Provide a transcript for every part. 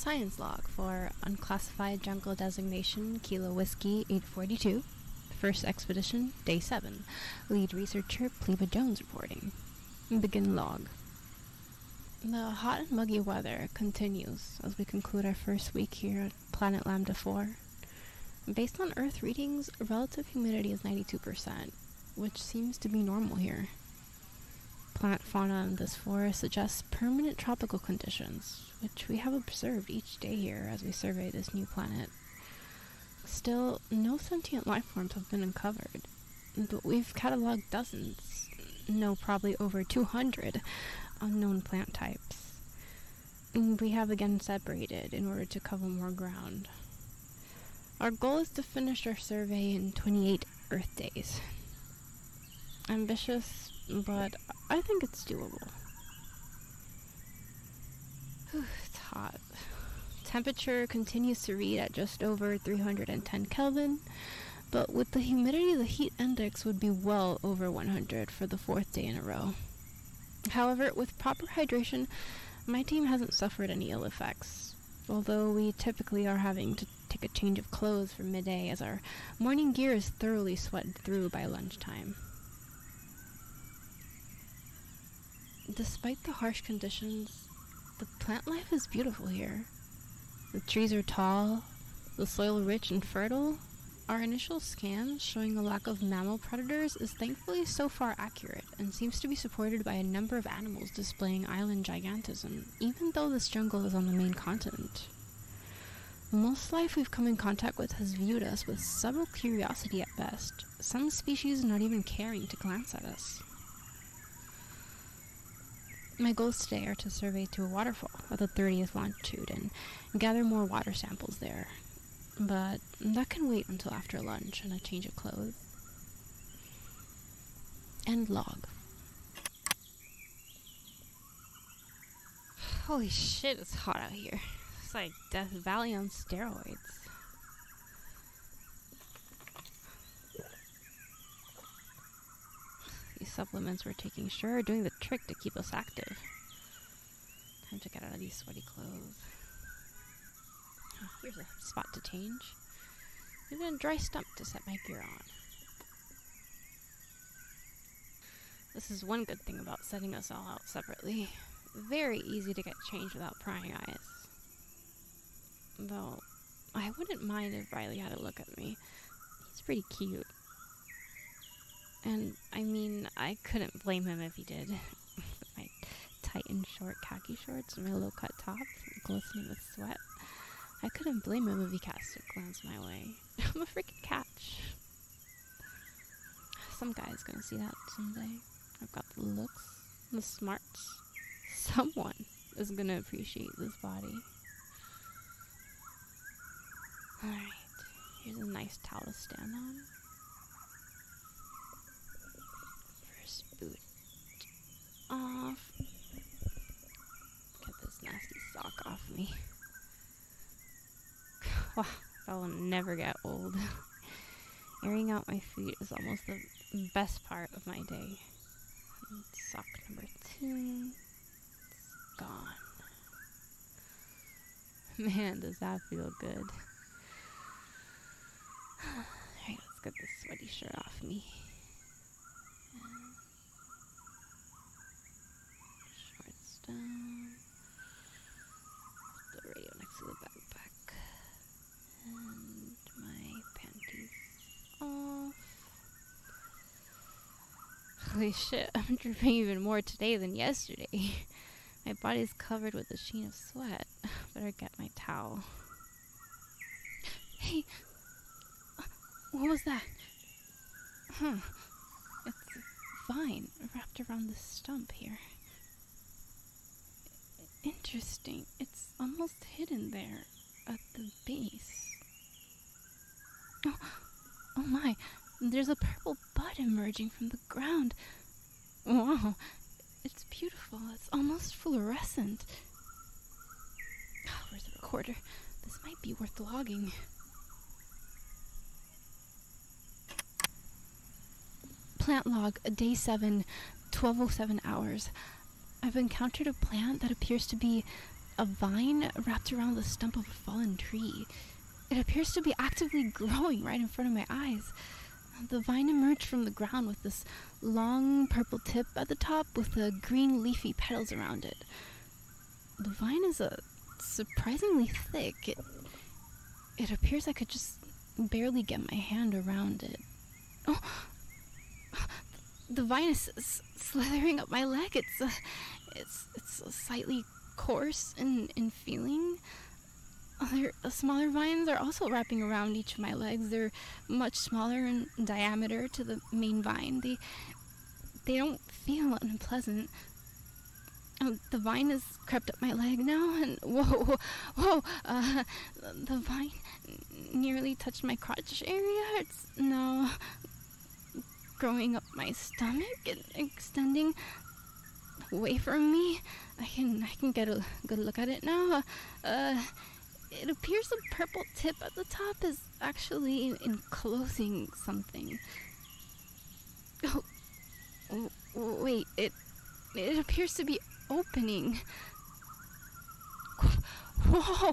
science log for unclassified jungle designation Kilo Whiskey 842. First expedition, day 7. Lead researcher Pleva Jones reporting. Begin log. The hot and muggy weather continues as we conclude our first week here at Planet Lambda 4. Based on Earth readings, relative humidity is 92%, which seems to be normal here. Plant fauna in this forest suggests permanent tropical conditions, which we have observed each day here as we survey this new planet. Still, no sentient life forms have been uncovered, but we've cataloged dozens, no, probably over 200 unknown plant types. And we have again separated in order to cover more ground. Our goal is to finish our survey in 28 Earth days. Ambitious, but I think it's doable. It's hot. Temperature continues to read at just over 310 Kelvin, but with the humidity, the heat index would be well over 100 for the 4th day in a row. However, with proper hydration, my team hasn't suffered any ill effects, although we typically are having to take a change of clothes for midday as our morning gear is thoroughly sweated through by lunchtime. Despite the harsh conditions, the plant life is beautiful here. The trees are tall, the soil rich and fertile. Our initial scan showing a lack of mammal predators is thankfully so far accurate and seems to be supported by a number of animals displaying island gigantism, even though this jungle is on the main continent. Most life we've come in contact with has viewed us with subtle curiosity at best, some species not even caring to glance at us. My goals today are to survey to a waterfall at the 30th longitude and gather more water samples there. But that can wait until after lunch and a change of clothes. End log. Holy shit, it's hot out here. It's like Death Valley on steroids. These supplements we're taking sure are doing the trick to keep us active. Time to get out of these sweaty clothes. Oh, here's a spot to change. Even a dry stump to set my gear on. This is one good thing about setting us all out separately. Very easy to get changed without prying eyes. Though, I wouldn't mind if Riley had a look at me. He's pretty cute. And, I mean, I couldn't blame him if he did. With my tight and short khaki shorts and my low-cut top, glistening with sweat. I couldn't blame him if he cast a glance my way. I'm a freaking catch. Some guy's gonna see that someday. I've got the looks, the smarts. Someone is gonna appreciate this body. Alright, here's a nice towel to stand on. First boot off. Get this nasty sock off me. Wow, that will never get old. Airing out my feet is almost the best part of my day. And sock number 2. It's gone. Man, does that feel good. Alright, let's get this sweaty shirt off me. And shorts down. Put the radio next to the backpack. And my panties off. Holy shit, I'm dripping even more today than yesterday. My body's covered with a sheen of sweat. Better get my towel. Hey! What was that? It's vine wrapped around this stump here. Interesting. It's almost hidden there at the base. Oh my, there's a purple bud emerging from the ground. Wow, it's beautiful. It's almost fluorescent. Where's the recorder? This might be worth logging. Plant log, day 7, 12:07 hours. I've encountered a plant that appears to be a vine wrapped around the stump of a fallen tree. It appears to be actively growing right in front of my eyes. The vine emerged from the ground with this long purple tip at the top with the green leafy petals around it. The vine is surprisingly thick. It appears I could just barely get my hand around it. Oh, the vine is slithering up my leg. It's slightly coarse in feeling. Other smaller vines are also wrapping around each of my legs. They're much smaller in diameter to the main vine. They don't feel unpleasant. The vine has crept up my leg now, and whoa, the vine nearly touched my crotch area. It's now growing up my stomach and extending away from me. I can get a good look at it now. It appears the purple tip at the top is actually enclosing something. Oh, wait, it appears to be opening. Whoa,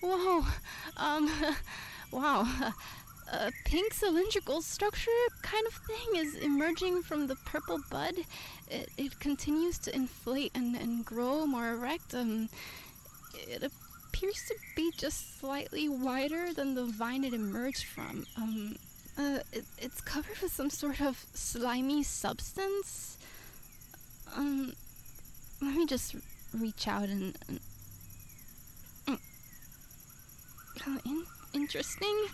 wow. A pink cylindrical structure kind of thing is emerging from the purple bud. It continues to inflate and grow more erect. It appears to be just slightly wider than the vine it emerged from. It's covered with some sort of slimy substance. Let me just reach out and interesting.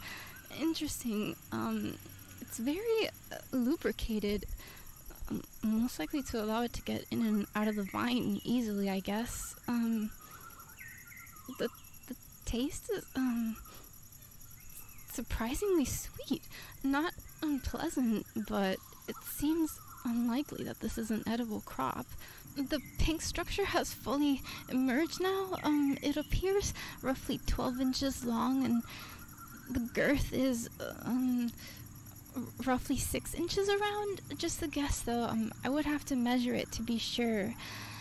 It's very lubricated, most likely to allow it to get in and out of the vine easily, I guess. The taste is surprisingly sweet, not unpleasant, but it seems unlikely that this is an edible crop. The pink structure has fully emerged now. It appears roughly 12 inches long, and the girth is roughly 6 inches around. Just a guess, though. I would have to measure it to be sure.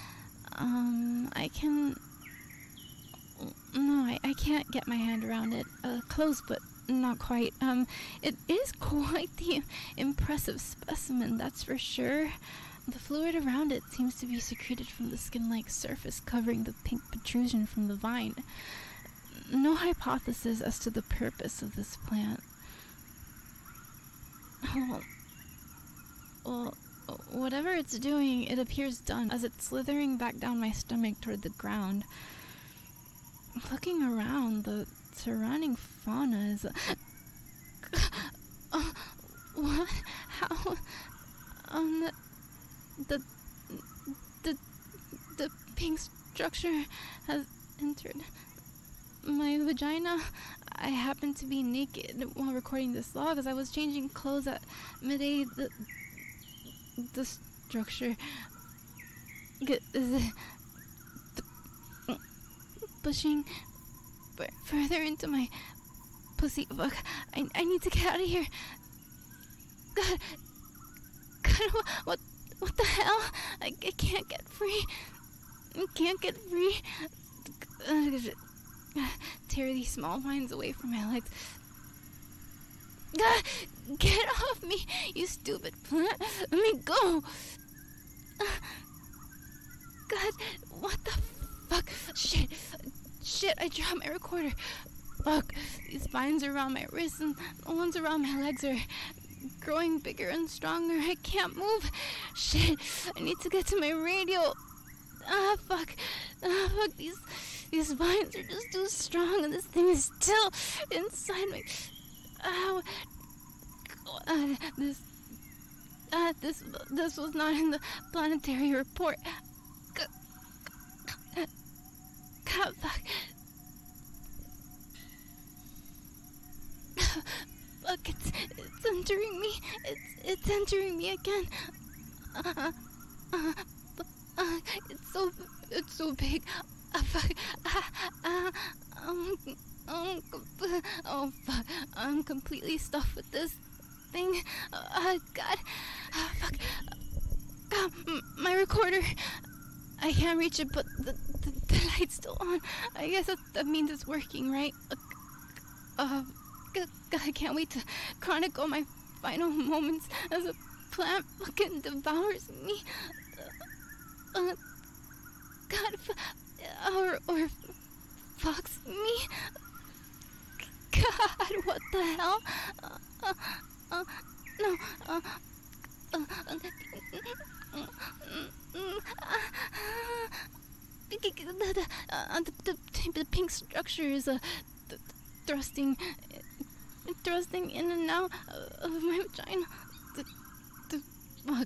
I can't get my hand around it. Close, but not quite. It is quite the impressive specimen, that's for sure. The fluid around it seems to be secreted from the skin-like surface covering the pink protrusion from the vine. No hypothesis as to the purpose of this plant. Well, whatever it's doing, it appears done as it's slithering back down my stomach toward the ground. Looking around, the surrounding fauna is... what? How? The pink structure has entered my vagina. I happened to be naked while recording this log as I was changing clothes at midday. The structure pushing further into my pussy. Fuck, I need to get out of here. God, what the hell? I can't get free. I can't get free. Tear these small vines away from my legs. Get off me, you stupid plant. Let me go. God, what the fuck? Shit, I dropped my recorder. Fuck, these vines around my wrists and the ones around my legs are growing bigger and stronger. I can't move. Shit, I need to get to my radio. Fuck, these vines are just too strong, and this thing is still inside me. Ow. This was not in the planetary report. God, fuck. Fuck, it's entering me. It's entering me again. It's so big. Fuck. Oh fuck! I'm completely stuffed with this thing. God. Fuck. God, my recorder. I can't reach it, but the light's still on. I guess that means it's working, right? I can't wait to chronicle my final moments as a plant fucking devours me. God, or fucks me. God, what the hell? No. The pink structure is thrusting in and out of my vagina. Fuck.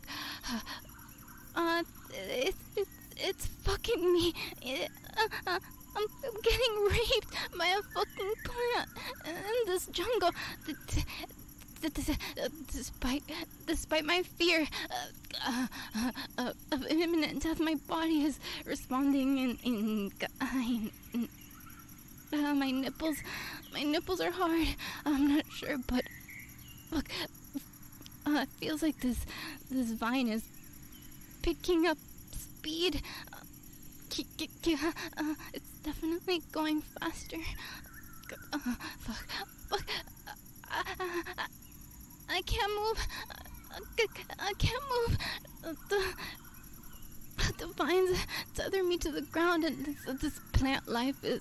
It's fucking me. I'm getting raped by a fucking plant in this jungle. Despite my fear of imminent death, my body is responding in my nipples are hard. I'm not sure, but look, it feels like this vine is picking up speed. It's definitely going faster. Fuck. I can't move. I can't move. The vines tether me to the ground, and this plant life is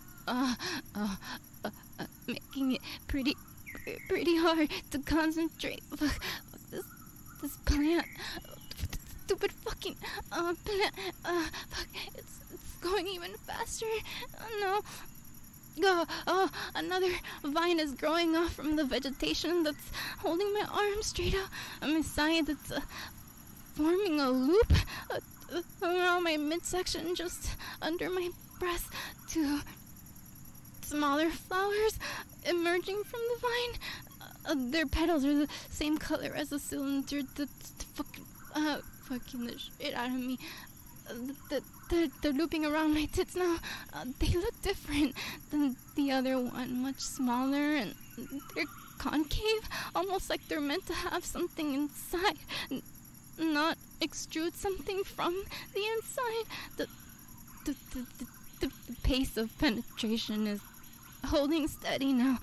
making it pretty hard to concentrate. Fuck this plant. Stupid fucking plant. Fuck, it's going even faster. Oh no. Another vine is growing off from the vegetation that's holding my arm straight out on my side. That's forming a loop around my midsection, just under my breast. Two smaller flowers emerging from the vine. Their petals are the same color as the cylinder that's fucking the shit out of me. They're looping around my tits now. They look different than the other one, much smaller, and they're concave, almost like they're meant to have something inside, not extrude something from the inside. The pace of penetration is holding steady now.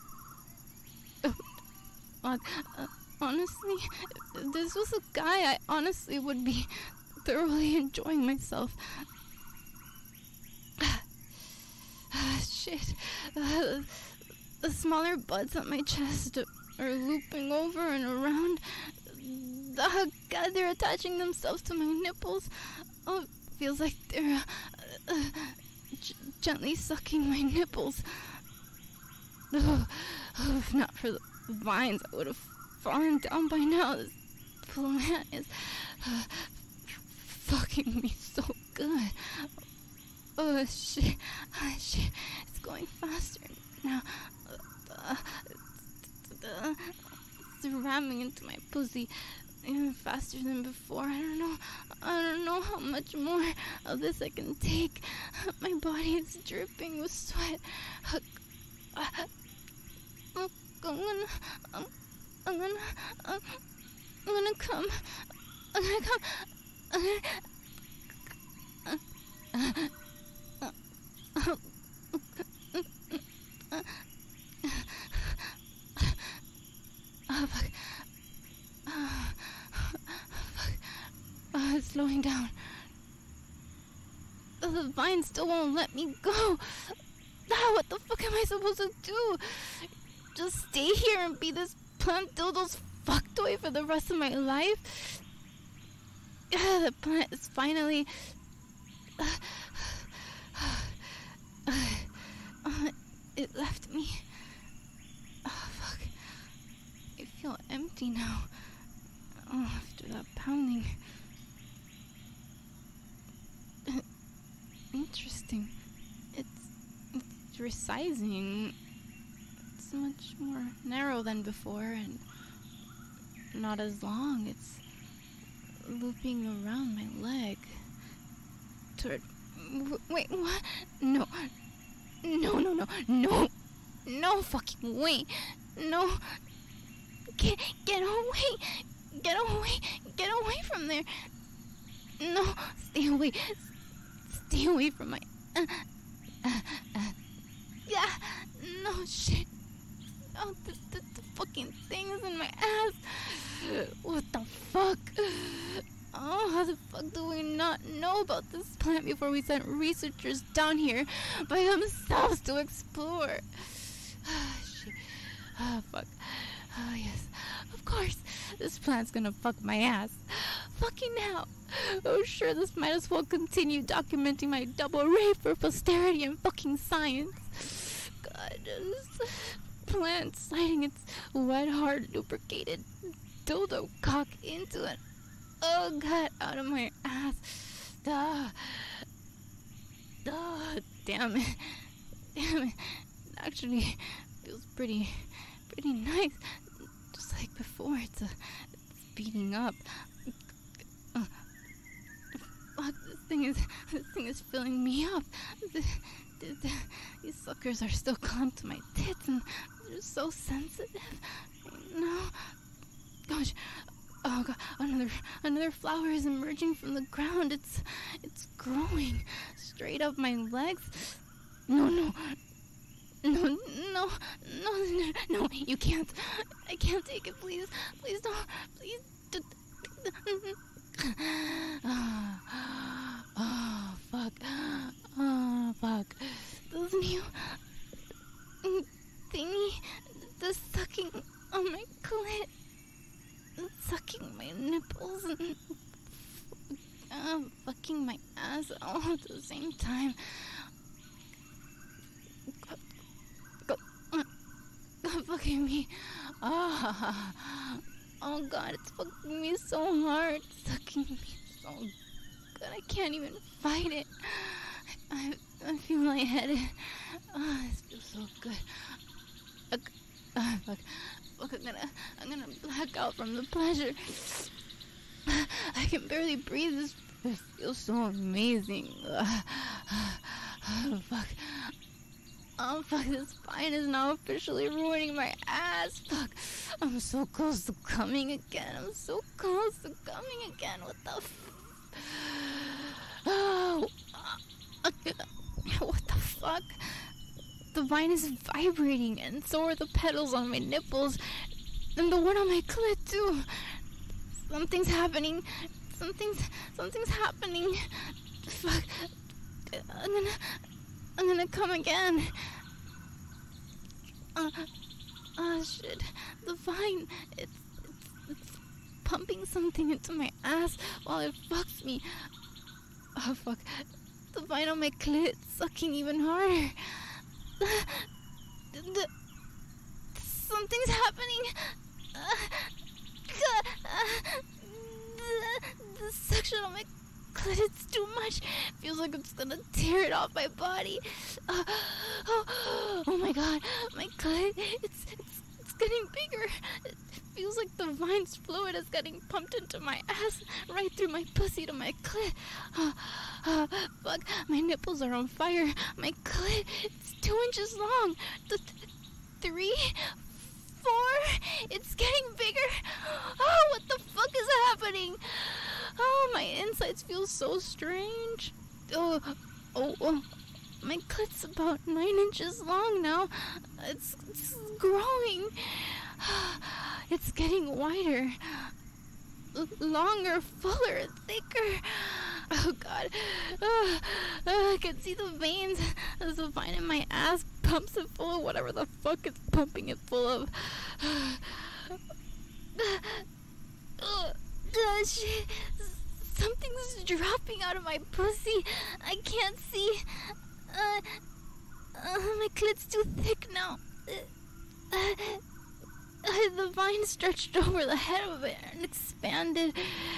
Honestly, if this was a guy, I honestly would be thoroughly enjoying myself. Shit. The smaller buds on my chest are looping over and around. God, they're attaching themselves to my nipples. Oh, it feels like they're gently sucking my nipples. If not for the vines, I would have fallen down by now. This plant is fucking me so good. Oh shit. It's going faster now. It's ramming into my pussy even faster than before. I don't know how much more of this I can take. My body is dripping with sweat. I'm gonna come. Fuck. It's slowing down. The vine still won't let me go. What the fuck am I supposed to do? Just stay here and be this plant dildo's fuck toy for the rest of my life? The plant is finally... it left me. Fuck. I feel empty now. After that pounding. Interesting. It's resizing. It's much more narrow than before and not as long. It's looping around my leg. Wait, what? No, fucking wait. No. Get away from there. No, stay away from my Yeah, no shit. Oh, the fucking thing is in my ass. What the fuck? Oh, how the fuck do we not know about this plant before we sent researchers down here by themselves to explore? Shit. Oh, fuck. Oh, yes. Of course, this plant's gonna fuck my ass. Fucking hell. Oh, sure, this might as well continue documenting my double rape for posterity and fucking science. God, this plant sliding its wet, hard, lubricated dildo cock into it. Oh, God, out of my ass. Duh. Oh, damn it. Damn it. It actually feels pretty nice. Just like before, it's beating up. Fuck, this thing is filling me up. These suckers are still clamped to my tits and they're so sensitive. No. Gosh. Oh god, another flower is emerging from the ground. It's growing straight up my legs. No, you can't. I can't take it, please don't, please. Oh, fuck. Oh, fuck. Those new thingy, the sucking on my clit, sucking my nipples, and fucking my ass all at the same time. Fucking me. Oh god, it's fucking me so hard. Sucking me so good. I can't even fight it. I feel lightheaded. Oh, this feels so good. Fuck, I'm gonna black out from the pleasure. I can barely breathe. This feels so amazing. Fuck. Oh, fuck, this spine is now officially ruining my ass. Fuck, I'm so close to coming again. What the Oh, what the fuck? The vine is vibrating, and so are the petals on my nipples, and the one on my clit, too. Something's happening. Something's happening. Fuck. I'm gonna come again. Shit. The vine, it's pumping something into my ass while it fucks me. Oh, fuck. The vine on my clit sucking even harder. Something's happening. The suction on my clit, it's too much. Feels like it's gonna tear it off my body. Oh my god, my clit, it's getting bigger. It feels like the vine's fluid is getting pumped into my ass, right through my pussy to my clit. Fuck, my nipples are on fire. My clit, it's 2 inches long. 3, 4, it's getting bigger. Oh, what the fuck is happening? Oh, my insides feel so strange. Oh, my clit's about 9 inches long now. It's growing. It's getting wider, longer, fuller, thicker. Oh god. I can see the veins as the vine in my ass pumps it full of whatever the fuck it's pumping it full of. Shit. Something's dropping out of my pussy. I can't see. My clit's too thick now. The vine stretched over the head of it and expanded.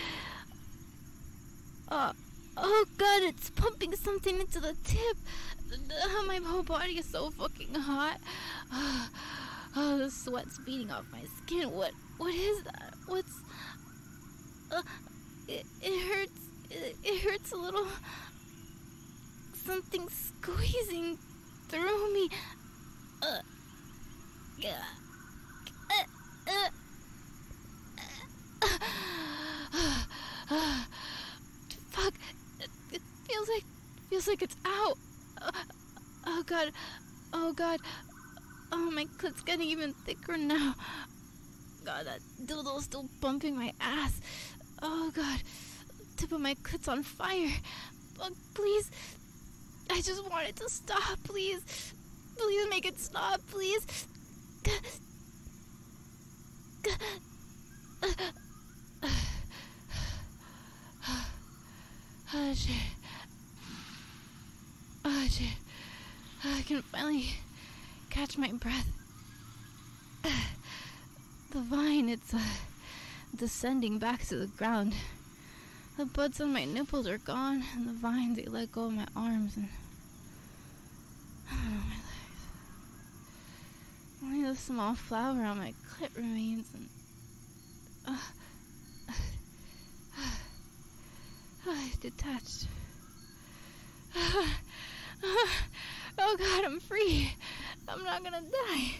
Oh god, it's pumping something into the tip. My whole body is so fucking hot. Oh, the sweat's beating off my skin. What is that? What's... It hurts. It hurts a little. Something squeezing through me. Fuck. It feels like it's out. Oh god. Oh god. Oh, my clit's getting even thicker now. God, that dildo's still bumping my ass. Oh god. Tip of my clit's on fire. Fuck, please. I just want it to stop, please. Please make it stop, please. Oh shit. Oh shit. I can finally catch my breath. The vine, it's descending back to the ground. The buds on my nipples are gone, and the vines, they let go of my arms, and I don't know, my legs. Only the small flower on my clit remains, and it's detached. Oh god, I'm free. I'm not gonna die.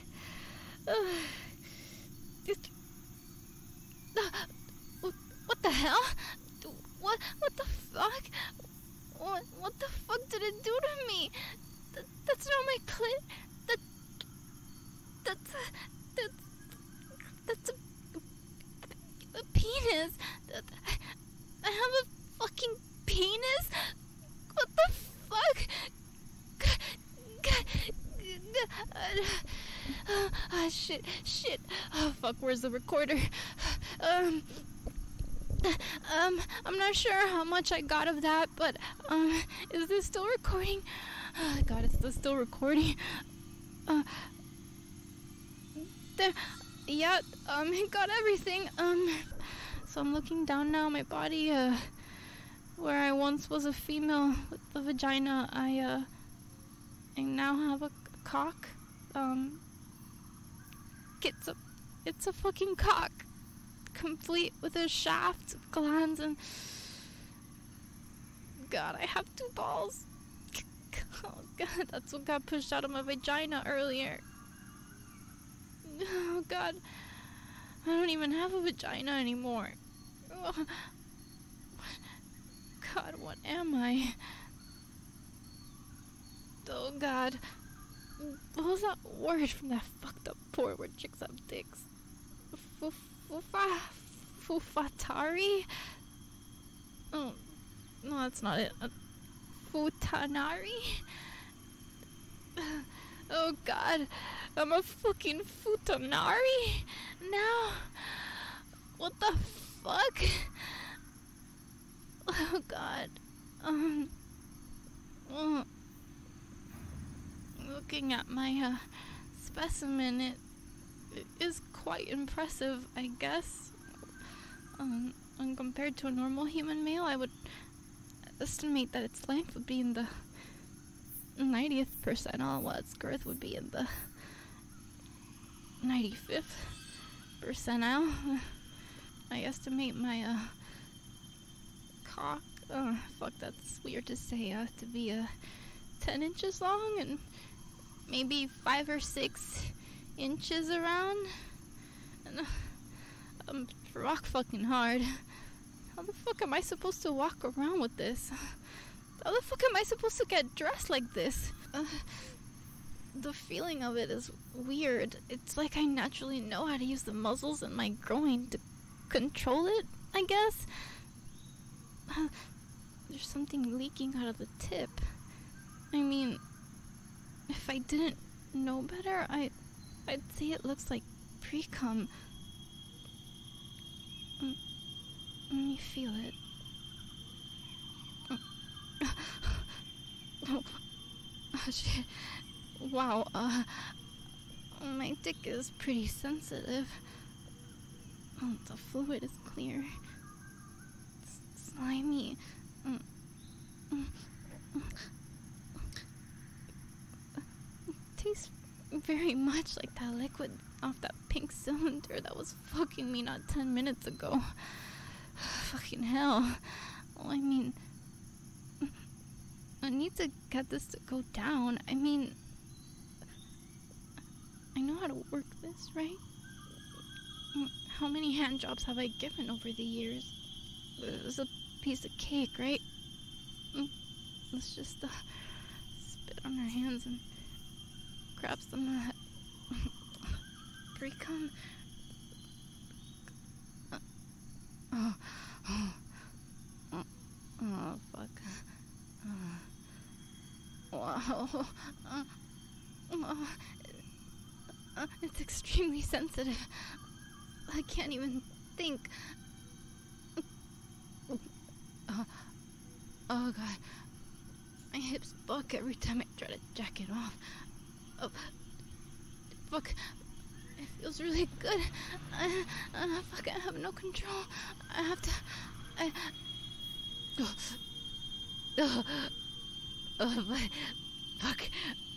What the hell? What the fuck? What the fuck did it do to me? That's not my clit. That's a penis. I have a fucking penis? What the fuck? Shit. Oh, fuck, where's the recorder? I'm not sure how much I got of that, but, is this still recording? Oh, God, it's still recording. There, yeah, it got everything, so I'm looking down now, my body, where I once was a female with a vagina, I now have a cock, it's a fucking cock, complete with a shaft, glands, and God, I have 2 balls. Oh God, that's what got pushed out of my vagina earlier. Oh God, I don't even have a vagina anymore. Oh, God, what am I? Oh God, what was that word from that fucked up port where chicks have dicks? Fufatari? Oh, no, that's not it. Futanari? Oh God, I'm a fucking futanari now? What the fuck? Oh God. Looking at my specimen, it is quite impressive, I guess. And compared to a normal human male, I would estimate that its length would be in the 90th percentile, while its girth would be in the 95th percentile. I estimate my cock, fuck, that's weird to say, to be 10 inches long and maybe 5 or 6 inches around. And I'm rock fucking hard. How the fuck am I supposed to walk around with this? How the fuck am I supposed to get dressed like this? The feeling of it is weird. It's like I naturally know how to use the muscles in my groin to control it, I guess. There's something leaking out of the tip. I mean, if I didn't know better, I'd say it looks like pre-cum. Let me feel it. Oh shit. Wow, my dick is pretty sensitive. Oh, the fluid is clear. It's slimy. It tastes very much like that liquid off that pink cylinder that was fucking me not 10 minutes ago. Fucking hell. Well, I mean, I need to get this to go down. I mean, I know how to work this, right? How many hand jobs have I given over the years? It's a piece of cake, right? Let's just spit on her hands and grab some of that pre-cum. Oh, fuck. Wow. It's extremely sensitive. I can't even think. Oh, God. My hips buck every time I try to jack it off. Oh, fuck. It feels really good. Fuck, I have no control. I have to... Fuck.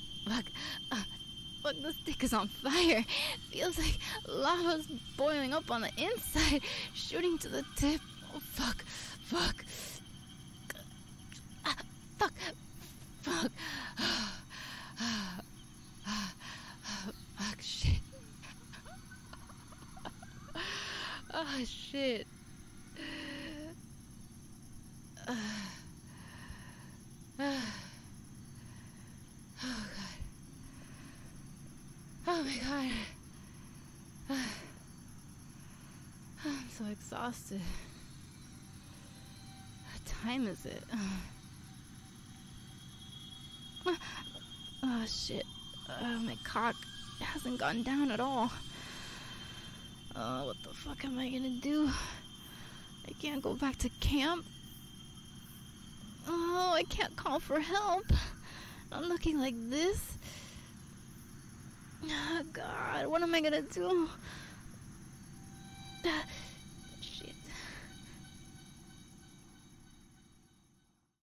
Fuck, this dick is on fire. Feels like lava's boiling up on the inside, shooting to the tip. Oh, fuck. Fuck, shit. Oh, shit. Oh, God. Oh, my God. I'm so exhausted. What time is it? Oh, shit. My cock hasn't gone down at all. Oh, what the fuck am I gonna do? I can't go back to camp. Oh, I can't call for help. I'm looking like this. Oh, God, what am I gonna do?